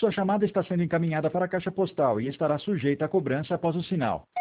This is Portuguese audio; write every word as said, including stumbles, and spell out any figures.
Sua chamada está sendo encaminhada para a caixa postal e estará sujeita a cobrança após o sinal.